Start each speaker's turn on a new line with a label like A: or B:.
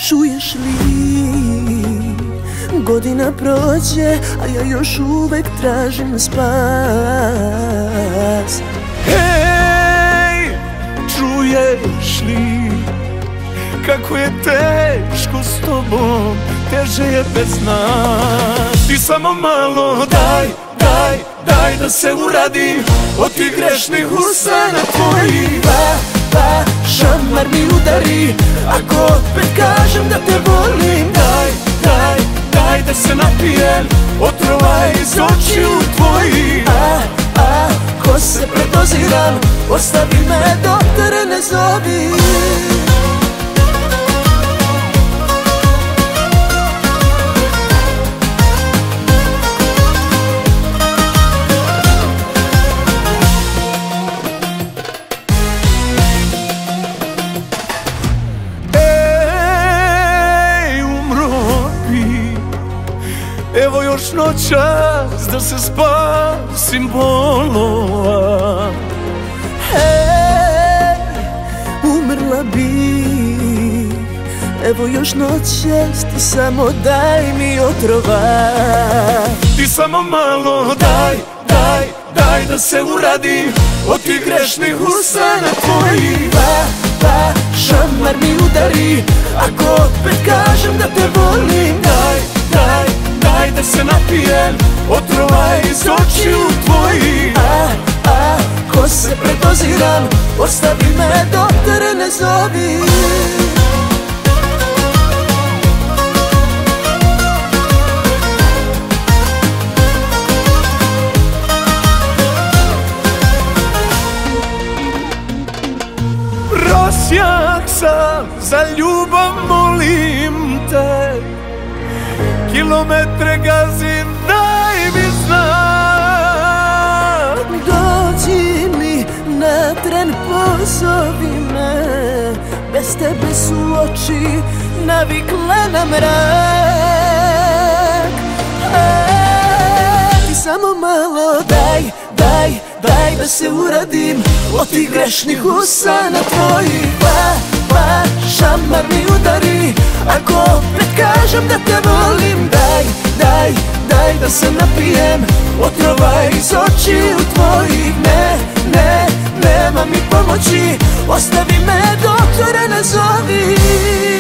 A: Čuješ li, godina prođe, a ja još uvek tražim spas.
B: Hej, čuješ li, kako je teško s tobom, teže je bez nas. Ti samo malo daj da se uradi od tih grešnih usana tvojih.
A: Šamar mi udari, ako opet kažem da te volim.
B: Daj da se napijem otrova iz očiju tvojih.
A: Ko se predoziram, ostavi me, doktore ne zovi.
B: Evo još noćas da se spasim bolova.
A: Hej, umrla bi. Evo još noćas, ti samo daj mi otrova.
B: Ti samo malo daj da se uradi od tih grešnih usana tvojih.
A: Šamar mi udari, ako opet kažem da te volim.
B: Daj da se napijem otrova iz očiju tvojih.
A: Ko se predoziram, ostavi me, doktore ne zovi.
B: Prosjak sam za ljubav, molim te, kilometre gazim, daj mi znak.
A: Dođi mi na tren, pozovi me, bez tebe su oči navikle na mrak. Ti samo malo daj da se uradim od tih grešnih usana tvojih. Šamar mi udari, ako opet kažem da te volim. Daj da se napijem otrova iz očiju tvojih. Nema mi pomoći, ostavi me, doktore ne zovi.